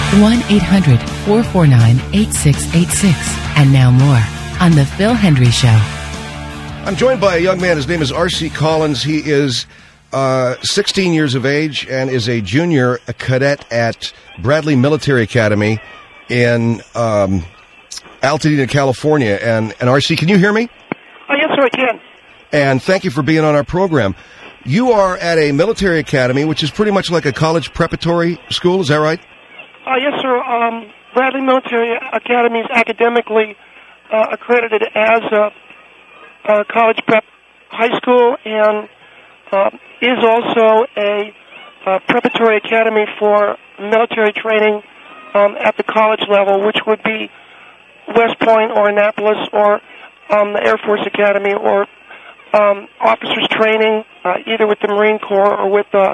1-800-449-8686. And now more on The Phil Hendrie Show. I'm joined by a young man. His name is R.C. Collins. He is 16 years of age and is a junior cadet at Bradley Military Academy in Altadena, California. And R.C., can you hear me? Yes, sir, I can. And thank you for being on our program. You are at a military academy, which is pretty much like a college preparatory school. Is that right? Yes, sir. Bradley Military Academy is academically accredited as a college prep high school and is also a preparatory academy for military training at the college level, which would be West Point or Annapolis or the Air Force Academy or officers training either with the Marine Corps or with the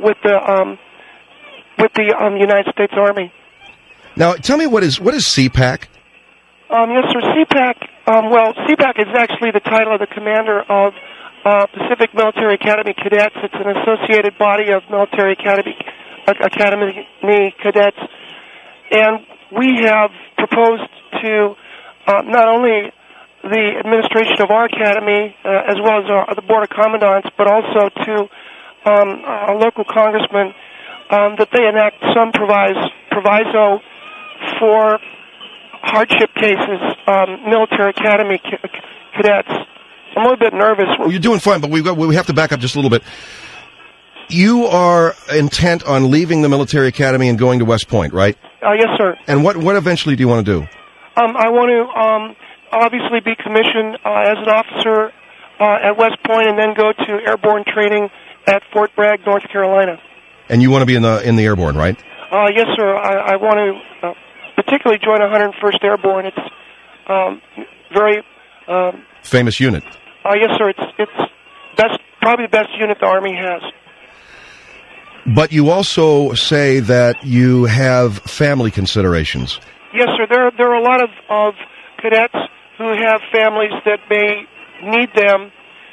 United States Army. Now, tell me what is CPAC? Yes, sir. CPAC. CPAC is actually the title of the commander of Pacific Military Academy Cadets. It's an associated body of military academy cadets, and we have proposed to not only the administration of our academy, as well as the Board of Commandants, but also to our local congressman, that they enact some proviso for hardship cases, military academy cadets. I'm a little bit nervous. Well, you're doing fine, but we have to back up just a little bit. You are intent on leaving the military academy and going to West Point, right? Yes, sir. And what eventually do you want to do? I want to obviously be commissioned as an officer at West Point, and then go to airborne training at Fort Bragg, North Carolina. And you want to be in the airborne, right? Yes, sir. I want to particularly join 101st Airborne. It's very famous unit. Yes, sir. It's probably the best unit the Army has. But you also say that you have family considerations. Yes, sir. There are a lot of cadets who have families that may need them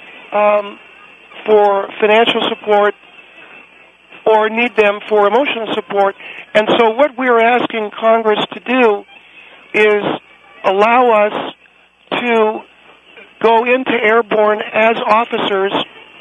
for financial support or need them for emotional support. And so what we are asking Congress to do is allow us to go into airborne as officers.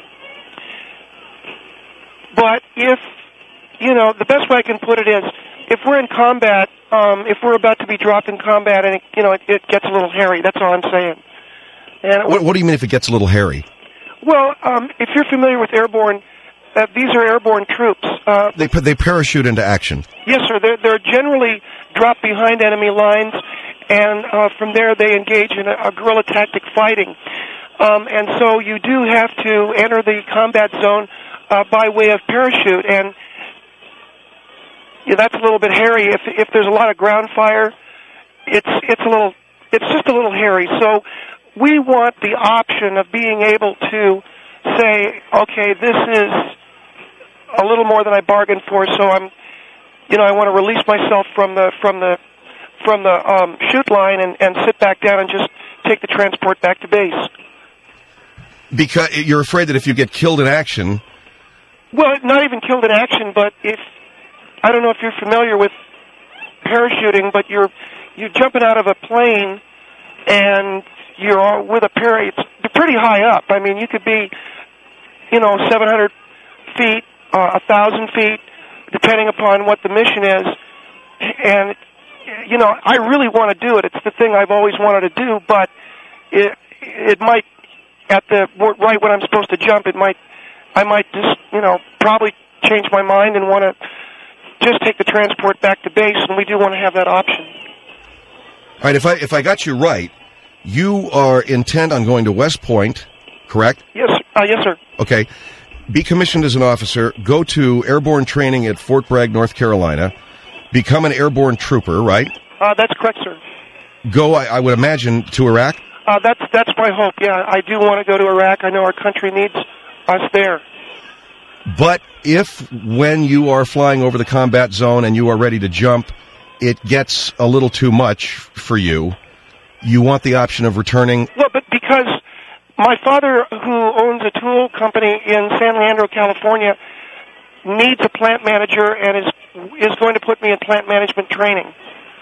But if, the best way I can put it is, if we're in combat, if we're about to be dropped in combat and, it gets a little hairy, that's all I'm saying. And what do you mean if it gets a little hairy? Well, if you're familiar with airborne, these are airborne troops. They parachute into action. Yes, sir. They're generally dropped behind enemy lines, and from there they engage in a guerrilla tactic fighting. And so you do have to enter the combat zone by way of parachute, and that's a little bit hairy. If there's a lot of ground fire, it's just a little hairy. So we want the option of being able to say, okay, this is a little more than I bargained for, so I want to release myself from the shoot line and sit back down and just take the transport back to base. Because you're afraid that if you get killed in action... Well, not even killed in action, but I don't know if you're familiar with parachuting, but you're jumping out of a plane and you're with a parachute. It's pretty high up. I mean, you could be, 700 feet, 1,000 feet, depending upon what the mission is. And, I really want to do it. It's the thing I've always wanted to do, but it might, right when I'm supposed to jump, I might just, probably change my mind and want to just take the transport back to base, and we do want to have that option. All right, if I got you right, you are intent on going to West Point, correct? Yes, yes, sir. Okay. Be commissioned as an officer, go to airborne training at Fort Bragg, North Carolina, become an airborne trooper, right? That's correct, sir. Go, I would imagine, to Iraq? That's my hope, yeah. I do want to go to Iraq. I know our country needs us there. But if, when you are flying over the combat zone and you are ready to jump, it gets a little too much for you, you want the option of returning? Well, but because my father, who owns a tool company in San Leandro, California, needs a plant manager and is is going to put me in plant management training.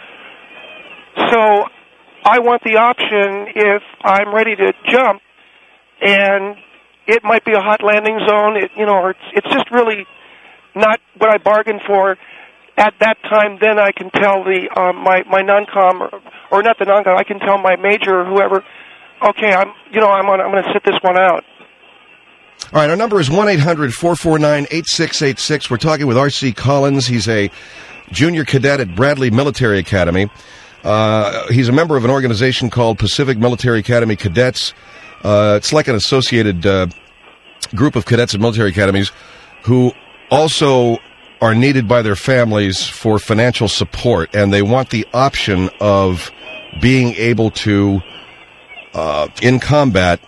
So I want the option if I'm ready to jump, and it might be a hot landing zone, or it's just really not what I bargained for at that time. Then I can tell my non-com, or not the non-com, I can tell my major or whoever, okay, I'm going to sit this one out. All right, our number is 1-800-449-8686. We're talking with R.C. Collins. He's a junior cadet at Bradley Military Academy. He's a member of an organization called Pacific Military Academy Cadets. It's like an associated group of cadets at military academies who also are needed by their families for financial support, and they want the option of being able to, in combat,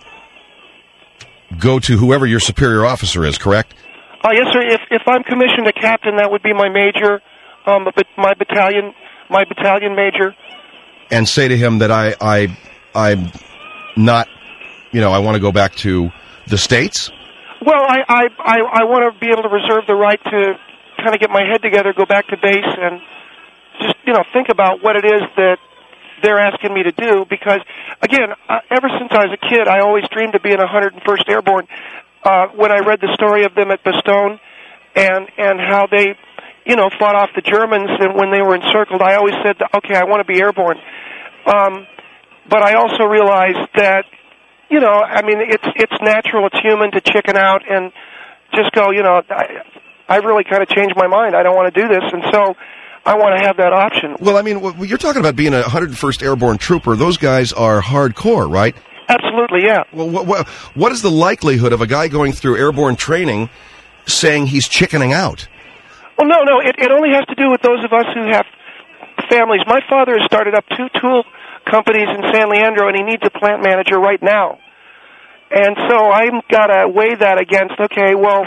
go to whoever your superior officer is, correct? Yes, sir. If I'm commissioned a captain, that would be my major, my battalion major. And say to him that I'm not, I want to go back to the States? Well, I want to be able to reserve the right to kind of get my head together, go back to base, and just, think about what it is that they're asking me to do, because, again, ever since I was a kid, I always dreamed of being 101st Airborne. When I read the story of them at Bastogne and how they, fought off the Germans, and when they were encircled, I always said, okay, I want to be airborne. But I also realized that, it's natural, it's human to chicken out and just go, I really kind of changed my mind. I don't want to do this, and so I want to have that option. Well, you're talking about being a 101st Airborne trooper. Those guys are hardcore, right? Absolutely, yeah. Well, what is the likelihood of a guy going through airborne training saying he's chickening out? Well, no. It only has to do with those of us who have families. My father has started up 2 tool companies in San Leandro, and he needs a plant manager right now. And so I've got to weigh that against, okay, well,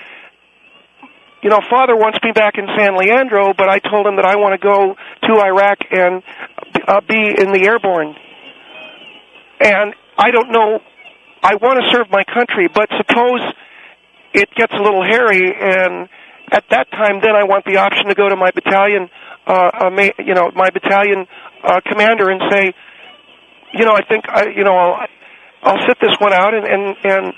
Father wants me back in San Leandro, but I told him that I want to go to Iraq and be in the airborne. And I don't know, I want to serve my country, but suppose it gets a little hairy, and at that time, then I want the option to go to my battalion, my battalion commander and say, I think, I'll sit this one out and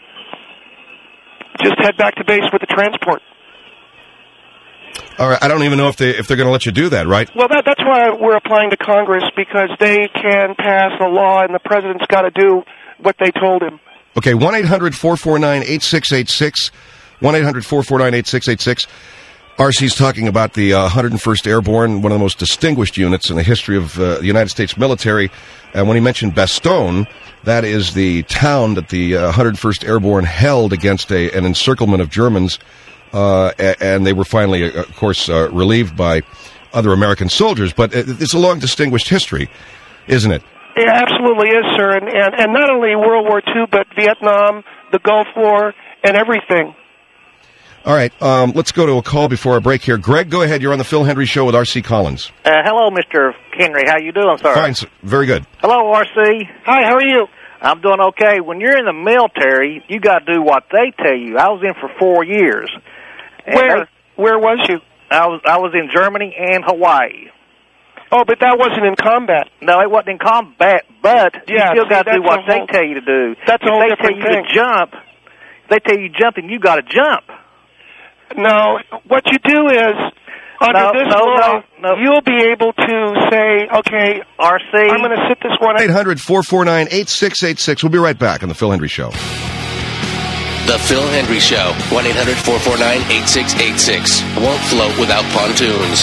just head back to base with the transport. All right, I don't even know if they're going to let you do that, right? Well, that's why we're applying to Congress, because they can pass a law, and the president's got to do what they told him. Okay, 1-800-449-8686, 1-800-449-8686. R.C.'s talking about the 101st Airborne, one of the most distinguished units in the history of the United States military. And when he mentioned Bastogne, that is the town that the 101st Airborne held against an encirclement of Germans, and they were finally, of course, relieved by other American soldiers. But it's a long, distinguished history, isn't it? It absolutely is, sir. And not only World War II, but Vietnam, the Gulf War, and everything. All right, let's go to a call before our break here. Greg, go ahead. You're on the Phil Hendry Show with R.C. Collins. Hello, Mr. Henry. How you doing, sir? Fine, sir. Very good. Hello, R.C. Hi, how are you? I'm doing okay. When you're in the military, you got to do what they tell you. I was in for 4 years. Where was you? I was in Germany and Hawaii. Oh, but that wasn't in combat. No, it wasn't in combat, but you still got to do what they tell you to do. That's a whole different thing. If they tell you to jump, they tell you jump, and you got to jump. No, what you do is, under this law, you'll be able to say, okay, RC, I'm going to sit this one out. 800-449-8686. We'll be right back on The Phil Hendry Show. The Phil Hendry Show, 1-800-449-8686. Won't float without pontoons.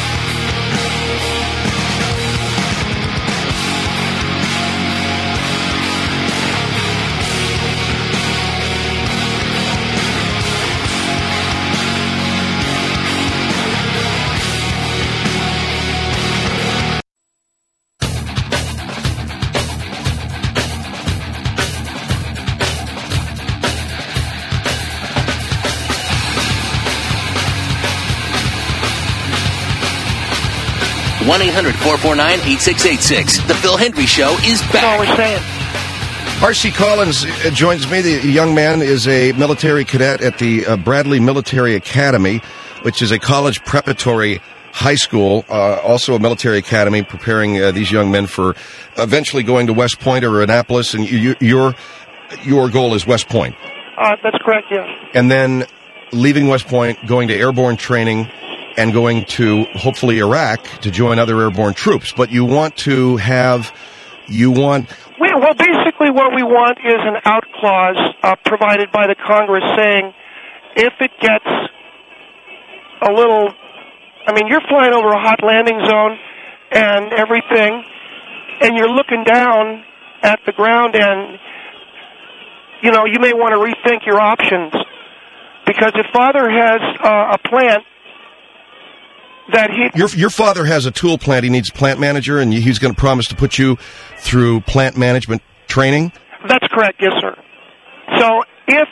One 1-800-449-8686. The Phil Hendry Show is back. That's all we're saying. R.C. Collins joins me. The young man is a military cadet at the Bradley Military Academy. which is a college preparatory high school, also a military academy, preparing these young men for eventually going to West Point or Annapolis. And your goal is West Point. That's correct, yes. And then leaving West Point, going to airborne training, and going to, hopefully, Iraq to join other airborne troops. But you want to have, Well, basically what we want is an out clause provided by the Congress saying if it gets a little, I mean, you're flying over a hot landing zone and everything, and you're looking down at the ground and, you know, you may want to rethink your options. Because if Father has a plant that Your father has a tool plant. He needs a plant manager, and he's going to promise to put you through plant management training? That's correct, yes, sir. So if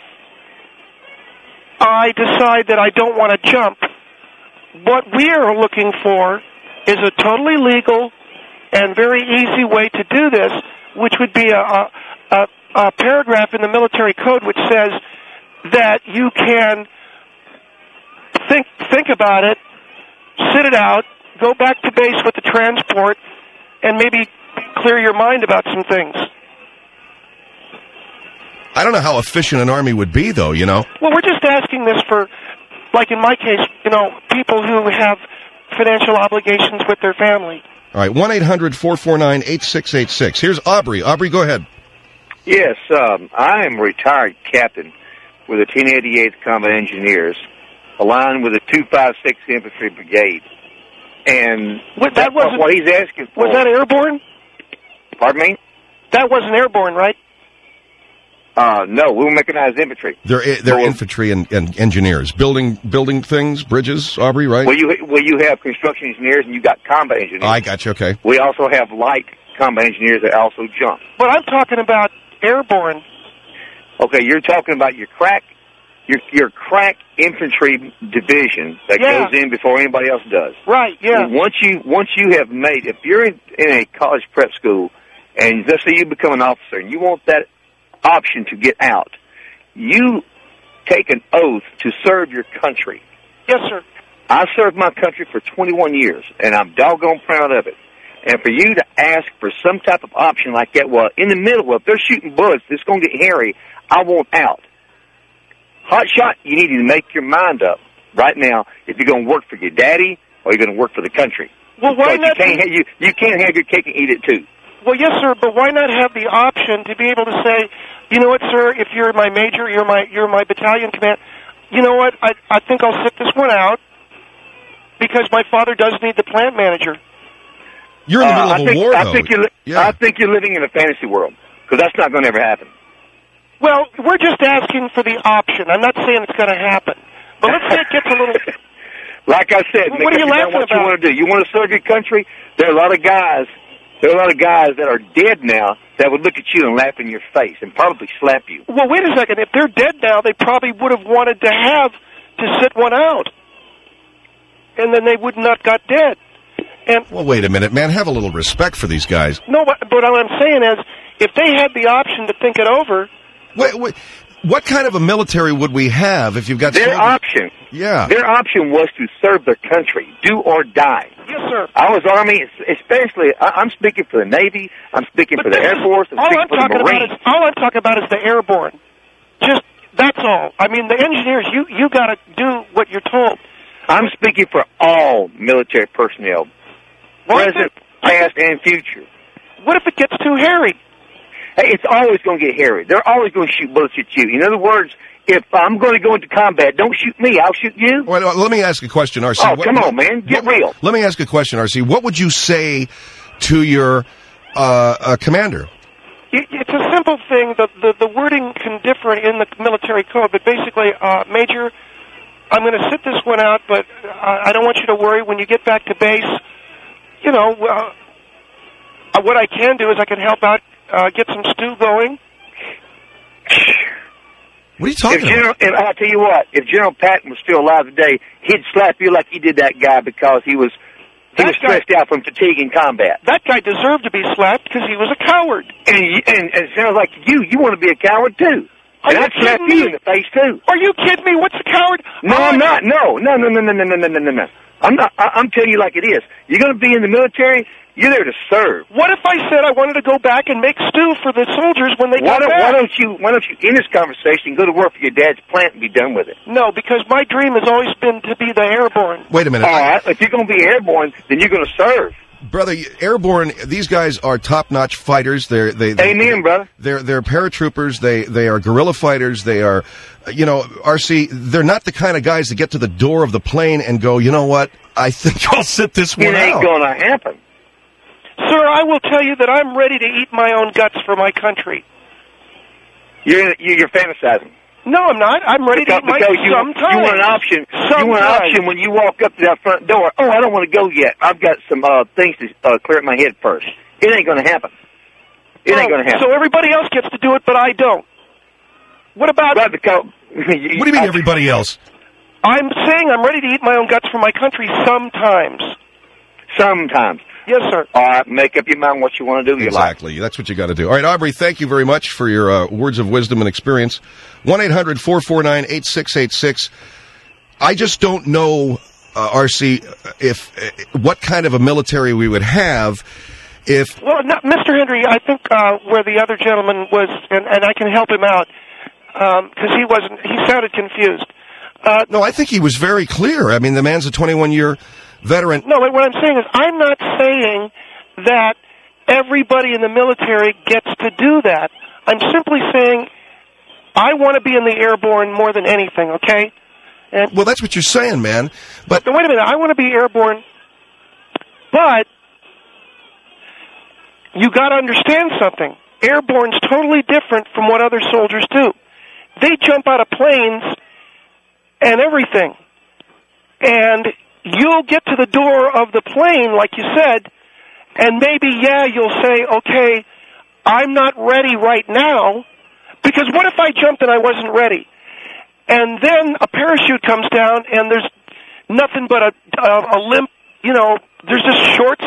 I decide that I don't want to jump, what we are looking for is a totally legal and very easy way to do this, which would be a paragraph in the military code which says that you can think about it, sit it out, go back to base with the transport, and maybe clear your mind about some things. I don't know how efficient an Army would be, though, you know. Well, we're just asking this for, like in my case, you know, people who have financial obligations with their family. All right, 1-800-449-8686. Here's Aubrey. Aubrey, go ahead. Yes, I am a retired captain with the 1088th Combat Engineers, aligned with the 256th Infantry Brigade. And that wasn't what he's asking for. Was that airborne? Pardon me? That wasn't airborne, right? No, we were mechanized infantry. They're infantry and engineers. Building things, bridges, Aubrey, right? Well, you have construction engineers and you got combat engineers. I got you, okay. We also have light combat engineers that also jump. But I'm talking about airborne. Okay, you're talking about your crack infantry division that goes in before anybody else does. Right, yeah. Once you have made, if you're in a college prep school, and let's say you become an officer, and you want that option to get out, you take an oath to serve your country. Yes, sir. I served my country for 21 years, and I'm doggone proud of it. And for you to ask for some type of option like that, well, in the middle, if they're shooting bullets, it's going to get hairy, I want out. Hot shot, you need to make your mind up right now if you're going to work for your daddy or you're going to work for the country. Well, why not? You can't have your cake and eat it too. Well, yes, sir, but why not have the option to be able to say, you know what, sir, if you're my major, you're my battalion command, you know what, I think I'll sit this one out because my father does need the plant manager. You're in the middle of a war, though. I think you're living in a fantasy world because that's not going to ever happen. Well, we're just asking for the option. I'm not saying it's going to happen. But let's say it gets a little... Like I said, what are you laughing what about? You want to do. You want to serve your country? There are a lot of guys that are dead now that would look at you and laugh in your face and probably slap you. Well, wait a second. If they're dead now, they probably would have wanted to sit one out. And then they would not got dead. And well, wait a minute, man. Have a little respect for these guys. No, but what I'm saying is, if they had the option to think it over... Wait, what kind of a military would we have if you've got... Their option was to serve their country, do or die. Yes, sir. I was Army, especially, I'm speaking for the Navy, I'm speaking for the Air Force, I'm speaking for the Marines. All I'm talking about is the airborne. Just, that's all. I mean, the engineers, you got to do what you're told. I'm speaking for all military personnel, present, past, and future. What if it gets too hairy? Hey, it's always going to get hairy. They're always going to shoot bullets at you. In other words, if I'm going to go into combat, don't shoot me, I'll shoot you. Well, let me ask a question, R.C. Oh, come on, man. Get real. Let me ask a question, R.C. What would you say to your commander? It's a simple thing. The wording can differ in the military code, but basically, Major, I'm going to sit this one out, but I don't want you to worry. When you get back to base, you know, what I can do is I can help out, get some stew going. What are you talking about? I'll tell you what, if General Patton was still alive today, he'd slap you like he did that guy because he was stressed out from fatigue in combat. That guy deserved to be slapped because he was a coward. And it sounds like you want to be a coward too. Are And you I'd slap kidding you me? in the face, too. Are you kidding me? What's a coward? No, I'm not. No. I'm not. I'm telling you like it is. You're going to be in the military. You're there to serve. What if I said I wanted to go back and make stew for the soldiers when they got back? Why don't you end this conversation, go to work for your dad's plant, and be done with it? No, because my dream has always been to be the airborne. Wait a minute. All right. If you're going to be airborne, then you're going to serve. Brother, airborne, these guys are top-notch fighters. Amen, brother. They're paratroopers. They are guerrilla fighters. They are, RC, they're not the kind of guys that get to the door of the plane and go, you know what, I think I'll sit this one It out. ain't going to happen. Sir, I will tell you that I'm ready to eat my own guts for my country. You're fantasizing. No, I'm not. I'm ready to eat my Because you want an option. You want an option when you walk up to that front door. Oh, I don't want to go yet. I've got some things to clear up my head first. It ain't going to happen. It ain't going to happen. So everybody else gets to do it, but I don't. What about... Right, because, What do you mean everybody else? I'm saying I'm ready to eat my own guts for my country sometimes. Sometimes. Yes, sir. All right, make up your mind what you want to do with your life. Exactly. That's what you got to do. All right, Aubrey, thank you very much for your words of wisdom and experience. 1-800-449-8686. I just don't know, RC, if what kind of a military we would have if... Well, Mr. Henry, I think where the other gentleman was, and I can help him out, because he sounded confused. No, I think he was very clear. I mean, the man's a 21-year veteran. No, what I'm saying is I'm not saying that everybody in the military gets to do that. I'm simply saying I want to be in the airborne more than anything, okay? And well, that's what you're saying, man. But wait a minute, I want to be airborne, but you got to understand something. Airborne's totally different from what other soldiers do. They jump out of planes and everything. And you'll get to the door of the plane, like you said, and maybe, you'll say, okay, I'm not ready right now, because what if I jumped and I wasn't ready? And then a parachute comes down, and there's nothing but a limp, there's just shorts.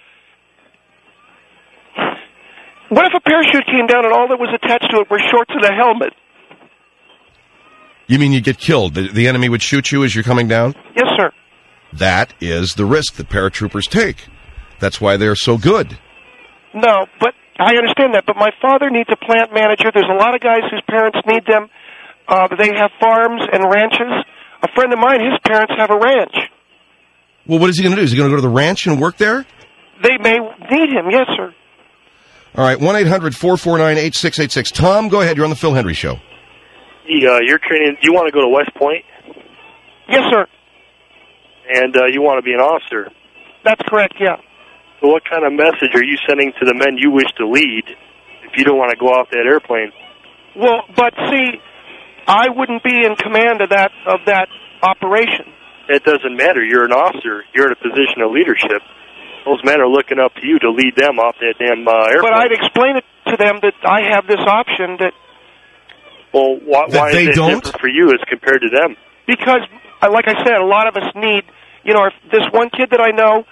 What if a parachute came down and all that was attached to it were shorts and a helmet? you mean you get killed? The enemy would shoot you as you're coming down? Yes, sir. That is the risk that paratroopers take. That's why they're so good. No, but I understand that. But my father needs a plant manager. There's a lot of guys whose parents need them. They have farms and ranches. A friend of mine, his parents have a ranch. Well, what is he going to do? Is he going to go to the ranch and work there? They may need him, yes, sir. All right, 1-800-449-8686. Tom, go ahead. You're on the Phil Hendry Show. You're training. You want to go to West Point? Yes, sir. And you want to be an officer? That's correct, yeah. So what kind of message are you sending to the men you wish to lead if you don't want to go off that airplane? Well, but see, I wouldn't be in command of that operation. It doesn't matter. You're an officer. You're in a position of leadership. Those men are looking up to you to lead them off that damn airplane. But I'd explain it to them that I have this option that... Well, why is it different for you as compared to them? Because, like I said, a lot of us need... this one kid that I know,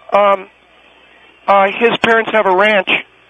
his parents have a ranch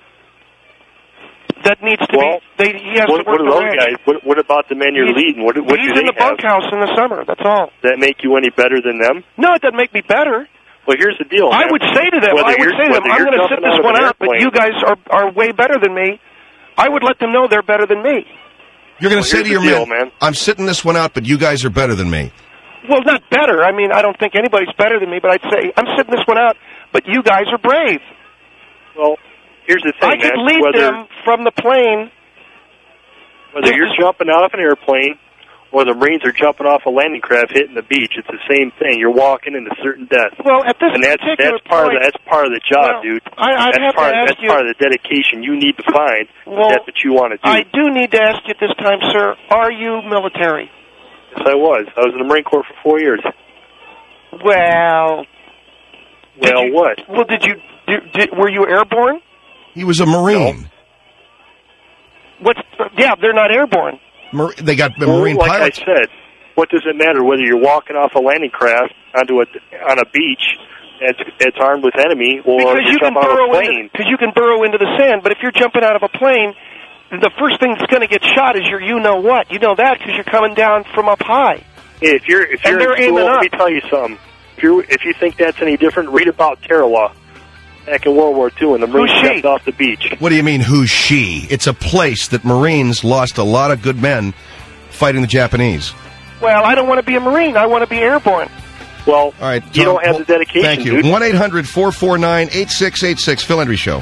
that needs to be... He has to work what are the those ranch. guys? What about the men you're leading? What he's do they in the bunkhouse in the summer, that's all. That make you any better than them? No, it doesn't make me better. Well, here's the deal, man. I would say to them, I'm going to sit this one out, but you guys are way better than me. I would let them know they're better than me. You're going to say to your men, I'm sitting this one out, but you guys are better than me. Well, not better. I mean, I don't think anybody's better than me, but I'd say, I'm sitting this one out, but you guys are brave. Well, here's the thing, I could lead them from the plane. Whether you're jumping out of an airplane or the Marines are jumping off a landing craft hitting the beach, it's the same thing. You're walking into certain death. Well, at this that's part of the job, dude. That's part of the dedication you need to find. That's what you want to do. I do need to ask you this time, sir. Are you military? Yes, I was. I was in the Marine Corps for 4 years. Well, what? Well, were you airborne? He was a Marine. No. They're not airborne. They got Marine pilots. Like I said, what does it matter whether you're walking off a landing craft on a beach that's armed with enemy or you're jumping out of a plane? Because you can burrow into the sand, but if you're jumping out of a plane, the first thing that's going to get shot is your you-know-what. You know that because you're coming down from up high. If you're in school, let me tell you something. If you think that's any different, read about Tarawa back in World War II when the Marines stepped off the beach. What do you mean, who's she? It's a place that Marines lost a lot of good men fighting the Japanese. Well, I don't want to be a Marine. I want to be airborne. Well, all right, Tom, you don't have the dedication, thank you. dude. 1-800-449-8686, Phil Hendrie Show.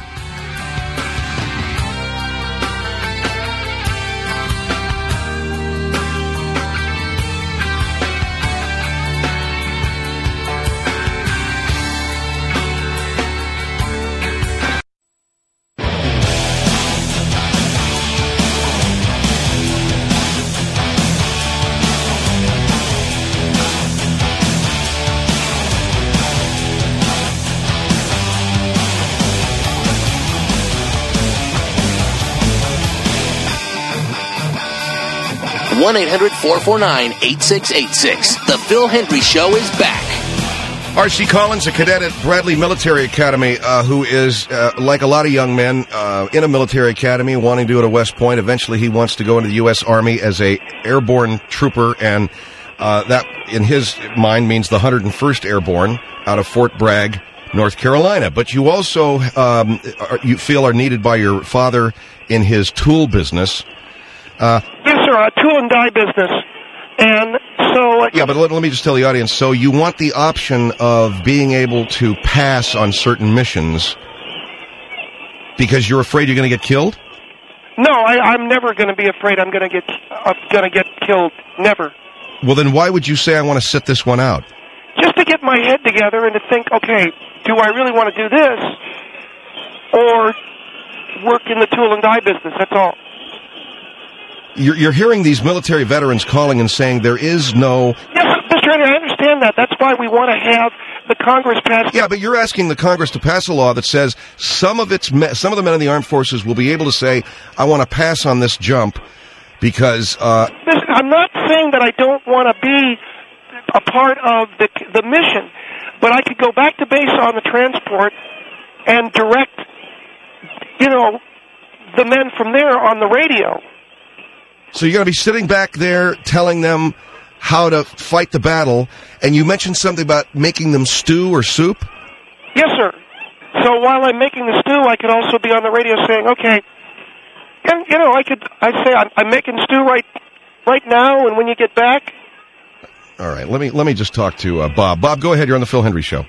One 1-800-449-8686. The Phil Hendrie Show is back. R.C. Collins, a cadet at Bradley Military Academy, who is, like a lot of young men, in a military academy, wanting to go to West Point. Eventually, he wants to go into the U.S. Army as a airborne trooper, and that, in his mind, means the 101st Airborne out of Fort Bragg, North Carolina. But you also, you feel, are needed by your father in his tool business. Yes, sir, a tool and die business. And so... yeah, but let me just tell the audience, so you want the option of being able to pass on certain missions because you're afraid you're going to get killed? No, I'm never going to be afraid I'm going to get killed. Never. Well, then why would you say I want to sit this one out? Just to get my head together and to think, okay, do I really want to do this or work in the tool and die business? That's all. You're hearing these military veterans calling and saying there is no... Yes, Mr. Hendrie, I understand that. That's why we want to have the Congress pass... Yeah, but you're asking the Congress to pass a law that says some of the men in the armed forces will be able to say, I want to pass on this jump because... Listen, I'm not saying that I don't want to be a part of the mission, but I could go back to base on the transport and direct, the men from there on the radio. So you're going to be sitting back there telling them how to fight the battle, and you mentioned something about making them stew or soup? Yes, sir. So while I'm making the stew, I could also be on the radio saying, okay, and, I'd say I'm making stew right now, and when you get back... All right, let me just talk to Bob. Bob, go ahead. You're on the Phil Hendrie Show.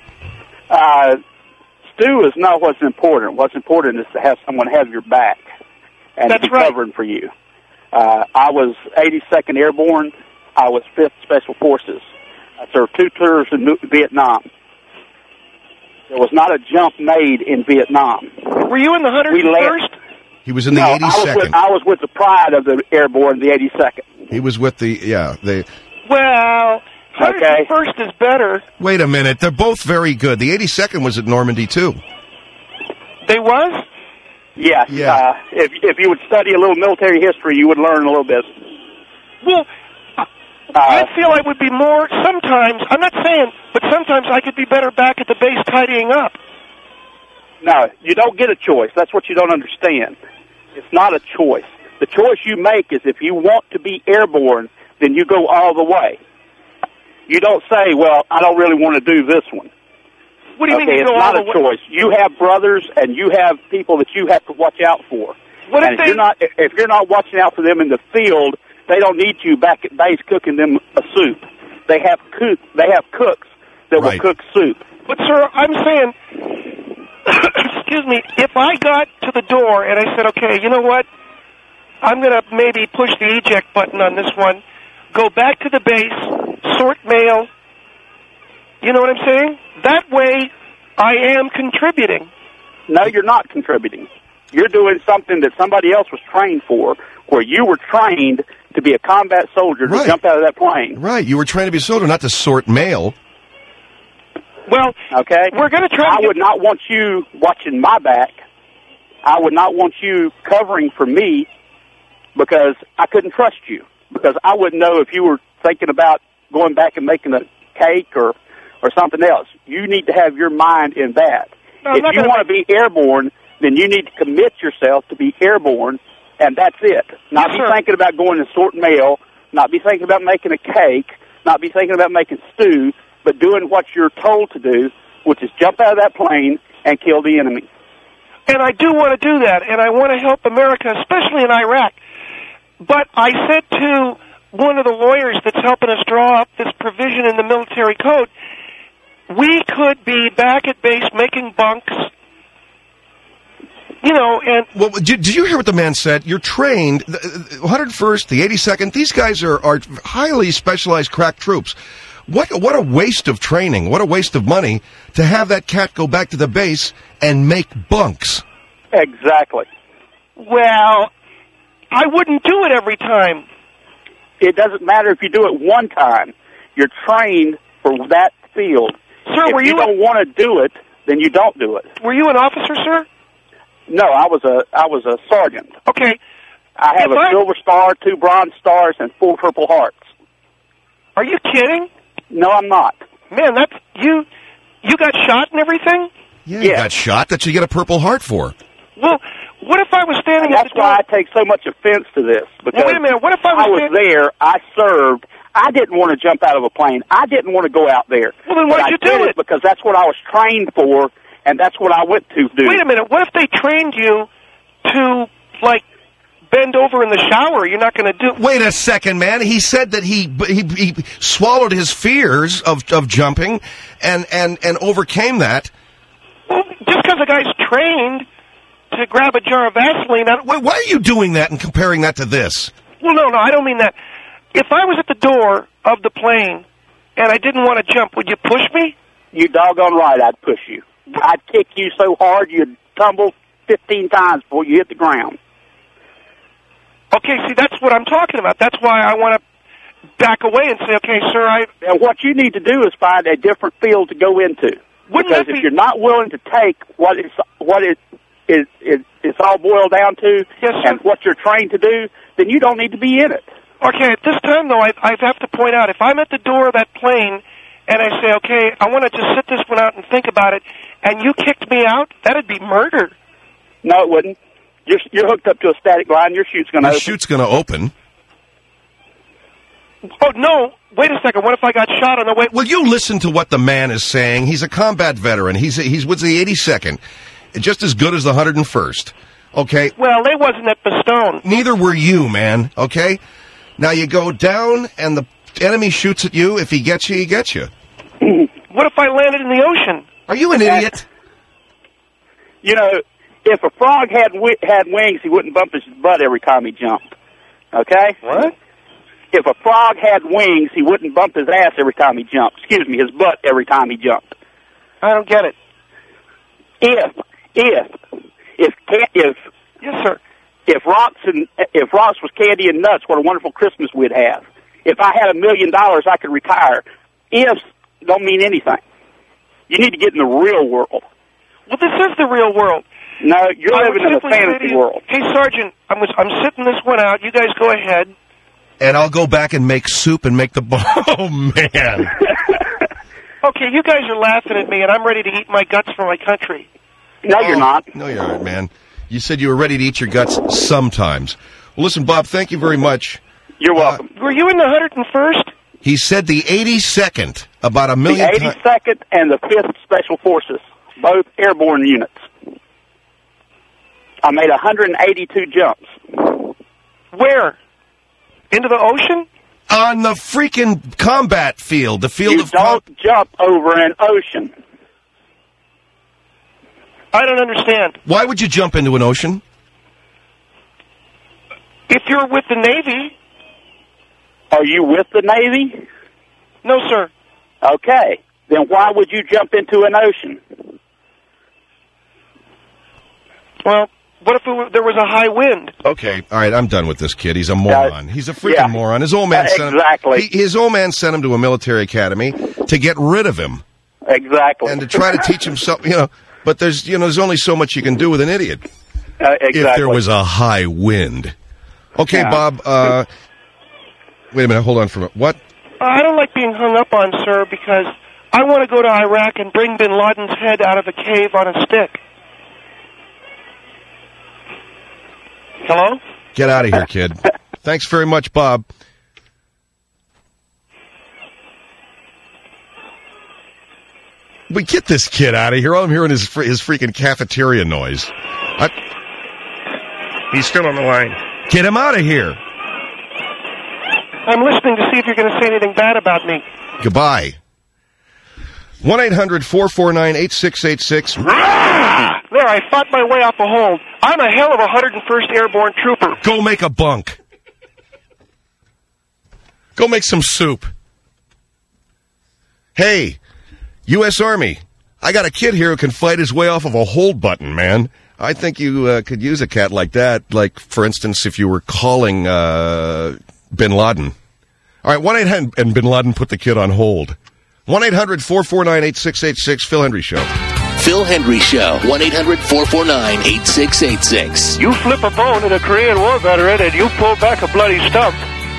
Stew is not what's important. What's important is to have someone have your back and That's be right. covering for you. I was 82nd Airborne. I was 5th Special Forces. I served 2 tours in Vietnam. There was not a jump made in Vietnam. Were you in the 101st? He was in the 82nd. I was with the pride of the Airborne, the 82nd. He was with the, Well, 101st is better. Wait a minute. They're both very good. The 82nd was at Normandy, too. They was? Yeah. If you would study a little military history, you would learn a little bit. Well, I feel I would be more, sometimes, I'm not saying, but sometimes I could be better back at the base tidying up. No, you don't get a choice. That's what you don't understand. It's not a choice. The choice you make is if you want to be airborne, then you go all the way. You don't say, well, I don't really want to do this one. What do you mean you it's go not all a the way? choice. You have brothers and you have people that you have to watch out for. What and if you're not watching out for them in the field, they don't need you back at base cooking them a soup. They have cooks that will cook soup. But sir, I'm saying, excuse me, if I got to the door and I said, okay, you know what? I'm going to maybe push the eject button on this one, go back to the base, sort mail. You know what I'm saying? That way, I am contributing. No, you're not contributing. You're doing something that somebody else was trained for, where you were trained to be a combat soldier to jump out of that plane. Right. You were trained to be a soldier, not to sort mail. Well, okay. We're going to try. I would not want you watching my back. I would not want you covering for me because I couldn't trust you. Because I wouldn't know if you were thinking about going back and making a cake or something else. You need to have your mind in that. No, if you want to be airborne, then you need to commit yourself to be airborne and that's it. Not be thinking about going and sorting mail, not be thinking about making a cake, not be thinking about making stew, but doing what you're told to do, which is jump out of that plane and kill the enemy. And I do want to do that, and I want to help America, especially in Iraq. But I said to one of the lawyers that's helping us draw up this provision in the military code, we could be back at base making bunks, and... Well, did you hear what the man said? You're trained, the 101st, the 82nd, these guys are highly specialized crack troops. What a waste of training, what a waste of money to have that cat go back to the base and make bunks. Exactly. Well, I wouldn't do it every time. It doesn't matter if you do it one time. You're trained for that field. Sir, if you don't want to do it, then you don't do it. Were you an officer, sir? No, I was a sergeant. Okay. I have a silver star, 2 bronze stars, and 4 purple hearts. Are you kidding? No, I'm not. Man, that's you got shot and everything? Yeah, you got shot. That you get a Purple Heart for. Well, what if I was standing at the door? That's why I take so much offense to this. Because wait a minute. What if I was there, I served, I didn't want to jump out of a plane. I didn't want to go out there. Well, then why'd you do it? Because that's what I was trained for, and that's what I went to do. Wait a minute. What if they trained you to, bend over in the shower? You're not going to do... Wait a second, man. He said that he swallowed his fears of jumping and overcame that. Well, just because a guy's trained to grab a jar of Vaseline... Why are you doing that and comparing that to this? Well, no, I don't mean that. If I was at the door of the plane and I didn't want to jump, would you push me? You doggone right I'd push you. I'd kick you so hard you'd tumble 15 times before you hit the ground. Okay, see, that's what I'm talking about. That's why I want to back away and say, okay, sir, And what you need to do is find a different field to go into. Because if you're not willing to take what it's all boiled down to, and what you're trained to do, then you don't need to be in it. Okay, at this time, though, I have to point out, if I'm at the door of that plane and I say, okay, I want to just sit this one out and think about it, and you kicked me out, that'd be murder. No, it wouldn't. You're hooked up to a static line. Your chute's going to open. Your chute's going to open. Oh, no. Wait a second. What if I got shot on the way? Well, you listen to what the man is saying. He's a combat veteran. He's with the 82nd. Just as good as the 101st. Okay? Well, they wasn't at Bastogne. Neither were you, man. Okay? Now you go down and the enemy shoots at you. If he gets you, he gets you. What if I landed in the ocean? Are you an idiot? If a frog had wings, he wouldn't bump his butt every time he jumped. Okay? What? If a frog had wings, he wouldn't bump his ass every time he jumped. Excuse me, his butt every time he jumped. I don't get it. If yes, sir. If rocks was candy and nuts, what a wonderful Christmas we'd have. If I had $1 million, I could retire. Ifs don't mean anything. You need to get in the real world. Well, this is the real world. No, you're living in a fantasy world. Hey, Sergeant, I'm sitting this one out. You guys go ahead. And I'll go back and make soup and make the... Oh, man. Okay, you guys are laughing at me, and I'm ready to eat my guts for my country. No, you're not. No, you aren't, man. You said you were ready to eat your guts sometimes. Well, listen, Bob, thank you very much. You're welcome. Were you in the 101st? He said the 82nd, about a million times. The 82nd and the 5th Special Forces, both airborne units. I made 182 jumps. Where? Into the ocean? On the freaking combat field, the field of... You don't jump over an ocean. I don't understand. Why would you jump into an ocean? If you're with the Navy. Are you with the Navy? No, sir. Okay. Then why would you jump into an ocean? Well, what if there was a high wind? Okay, all right, I'm done with this kid. He's a moron. He's a freaking moron. His old man sent his old man sent him to a military academy to get rid of him. Exactly. And to try to teach him something, but there's only so much you can do with an idiot. Exactly. If there was a high wind. Okay, Bob, wait a minute, hold on for a minute. What? I don't like being hung up on, sir, because I want to go to Iraq and bring bin Laden's head out of a cave on a stick. Hello? Get out of here, kid. Thanks very much, Bob. We get this kid out of here. All I'm hearing is his freaking cafeteria noise. He's still on the line. Get him out of here. I'm listening to see if you're going to say anything bad about me. Goodbye. 1-800-449-8686. There, I fought my way off a hold. I'm a hell of a 101st Airborne Trooper. Go make a bunk. Go make some soup. Hey, U.S. Army, I got a kid here who can fight his way off of a hold button, man. I think you could use a cat like that, like, for instance, if you were calling Bin Laden. All right, 1-800, and Bin Laden put the kid on hold. 1-800-449-8686, Phil Hendry Show. Phil Hendry Show, 1-800-449-8686. You flip a bone at a Korean War veteran and you pull back a bloody stump.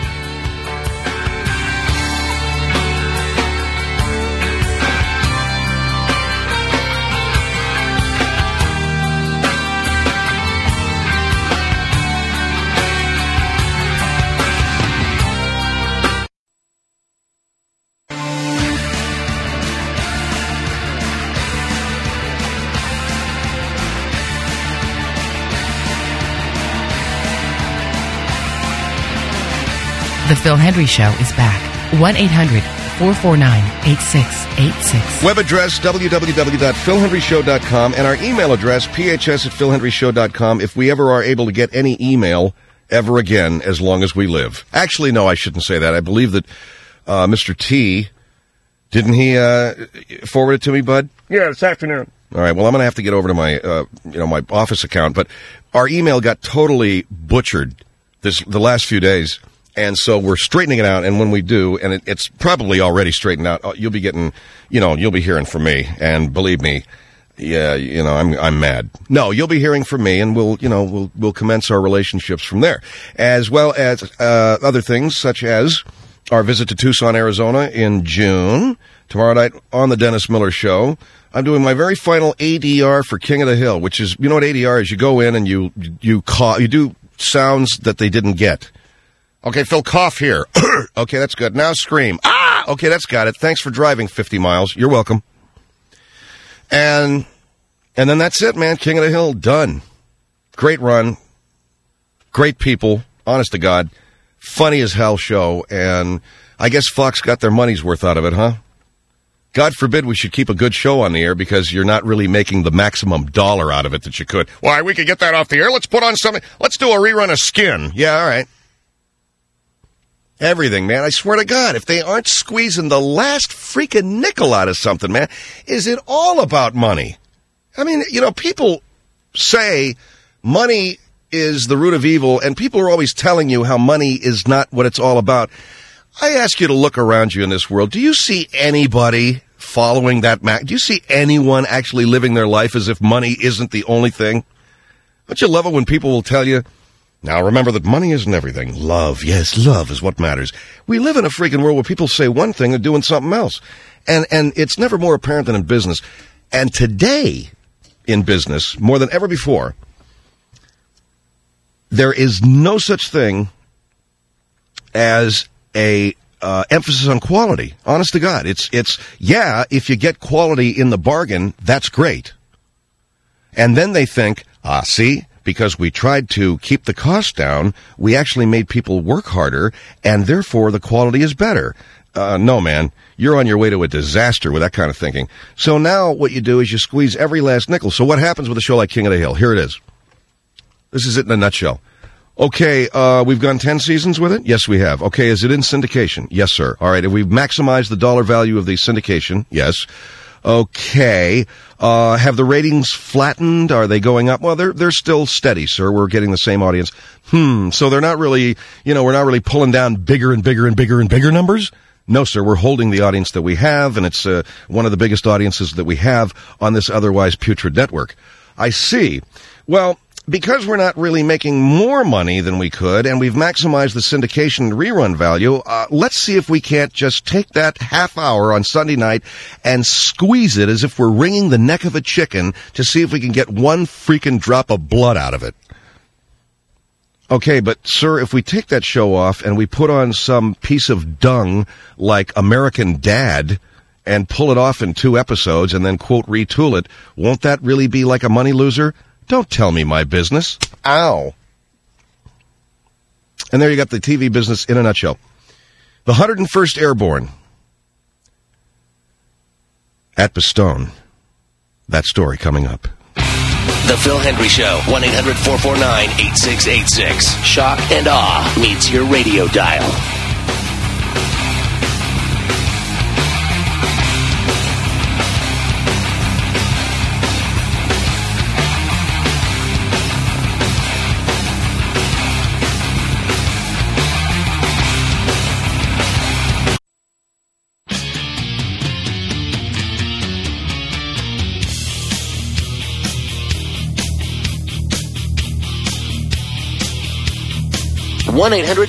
The Phil Hendry Show is back. 1-800-449-8686. Web address, www.philhendryshow.com, and our email address, phs@philhendryshow.com, if we ever are able to get any email ever again as long as we live. Actually, no, I shouldn't say that. I believe that Mr. T, didn't he forward it to me, bud? Yeah, this afternoon. All right, well, I'm going to have to get over to my my office account, but our email got totally butchered the last few days. And so we're straightening it out, and when we do, and it's probably already straightened out, you'll be getting, you'll be hearing from me, and believe me, yeah, I'm mad. No, you'll be hearing from me, and we'll commence our relationships from there, as well as other things such as our visit to Tucson, Arizona in June. Tomorrow night on the Dennis Miller Show, I'm doing my very final ADR for King of the Hill, which is, you know what ADR is? You go in and you do sounds that they didn't get. Okay, Phil, cough here. Okay, that's good. Now scream. Ah! Okay, that's got it. Thanks for driving 50 miles. You're welcome. And then that's it, man. King of the Hill, done. Great run. Great people. Honest to God. Funny as hell show. And I guess Fox got their money's worth out of it, huh? God forbid we should keep a good show on the air because you're not really making the maximum dollar out of it that you could. Why, we could get that off the air. Let's put on something. Let's do a rerun of Skin. Yeah, all right. Everything, man. I swear to God, if they aren't squeezing the last freaking nickel out of something, man, is it all about money? I mean, people say money is the root of evil, and people are always telling you how money is not what it's all about. I ask you to look around you in this world. Do you see anybody following that? Do you see anyone actually living their life as if money isn't the only thing? Don't you love it when people will tell you, now, remember that money isn't everything. Love, yes, love is what matters. We live in a freaking world where people say one thing and doing something else. And it's never more apparent than in business. And today, in business, more than ever before, there is no such thing as a emphasis on quality. Honest to God. It's if you get quality in the bargain, that's great. And then they think, see? Because we tried to keep the cost down, we actually made people work harder, and therefore the quality is better. No, man, you're on your way to a disaster with that kind of thinking. So now what you do is you squeeze every last nickel. So what happens with a show like King of the Hill? Here it is. This is it in a nutshell. Okay, we've gone 10 seasons with it? Yes, we have. Okay, is it in syndication? Yes, sir. All right, have we maximized the dollar value of the syndication? Yes. Okay. Have the ratings flattened? Are they going up? Well, they're still steady, sir. We're getting the same audience. So they're not really, we're not really pulling down bigger and bigger and bigger and bigger numbers? No, sir. We're holding the audience that we have, and it's one of the biggest audiences that we have on this otherwise putrid network. I see. Well, because we're not really making more money than we could, and we've maximized the syndication rerun value, let's see if we can't just take that half hour on Sunday night and squeeze it as if we're wringing the neck of a chicken to see if we can get one freaking drop of blood out of it. Okay, but, sir, if we take that show off and we put on some piece of dung like American Dad and pull it off in 2 episodes and then, quote, retool it, won't that really be like a money loser? Don't tell me my business. Ow. And there you got the TV business in a nutshell. The 101st Airborne at Bastogne. That story coming up. The Phil Hendry Show, 1-800-449-8686. Shock and awe meets your radio dial. One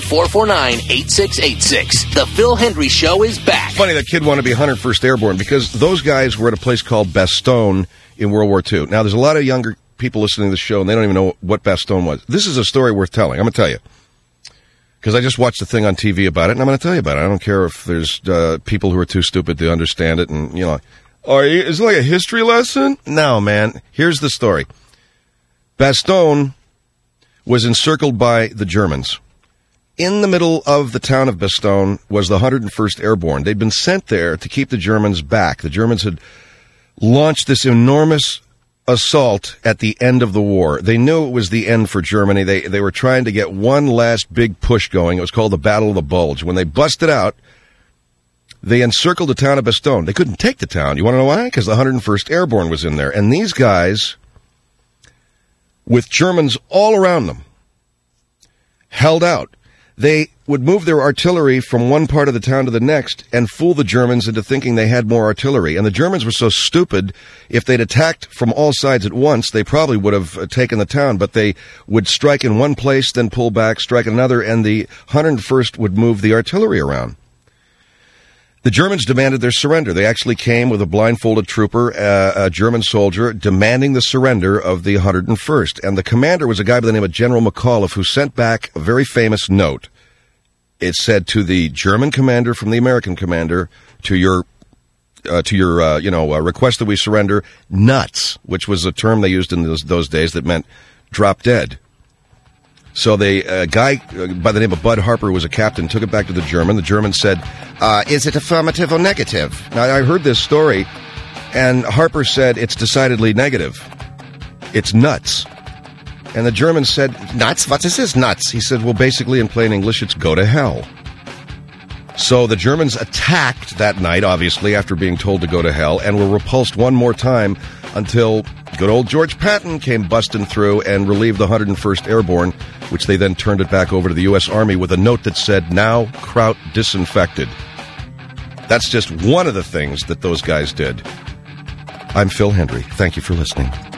1-800-449-8686. The Phil Hendry Show is back. Funny that kid wanted to be 101st Airborne because those guys were at a place called Bastogne in World War II. Now, there's a lot of younger people listening to the show, and they don't even know what Bastogne was. This is a story worth telling. I'm going to tell you. Because I just watched a thing on TV about it, and I'm going to tell you about it. I don't care if there's people who are too stupid to understand it, and, you know, is it like a history lesson? No, man. Here's the story. Bastogne was encircled by the Germans. In the middle of the town of Bastogne was the 101st Airborne. They'd been sent there to keep the Germans back. The Germans had launched this enormous assault at the end of the war. They knew it was the end for Germany. They were trying to get one last big push going. It was called the Battle of the Bulge. When they busted out, they encircled the town of Bastogne. They couldn't take the town. You want to know why? Because the 101st Airborne was in there. And these guys, with Germans all around them, held out. They would move their artillery from one part of the town to the next and fool the Germans into thinking they had more artillery. And the Germans were so stupid, if they'd attacked from all sides at once, they probably would have taken the town. But they would strike in one place, then pull back, strike another, and the 101st would move the artillery around. The Germans demanded their surrender. They actually came with a blindfolded trooper, a German soldier, demanding the surrender of the 101st. And the commander was a guy by the name of General McAuliffe, who sent back a very famous note. It said to the German commander from the American commander, to your request that we surrender, nuts, which was a term they used in those days that meant drop dead. So a guy by the name of Bud Harper, who was a captain, took it back to the German. The German said, is it affirmative or negative? Now, I heard this story, and Harper said, it's decidedly negative. It's nuts. And the German said, nuts? What is this, nuts? He said, well, basically, in plain English, it's go to hell. So the Germans attacked that night, obviously, after being told to go to hell, and were repulsed one more time until good old George Patton came busting through and relieved the 101st Airborne, which they then turned it back over to the U.S. Army with a note that said, now Kraut disinfected. That's just one of the things that those guys did. I'm Phil Hendry. Thank you for listening.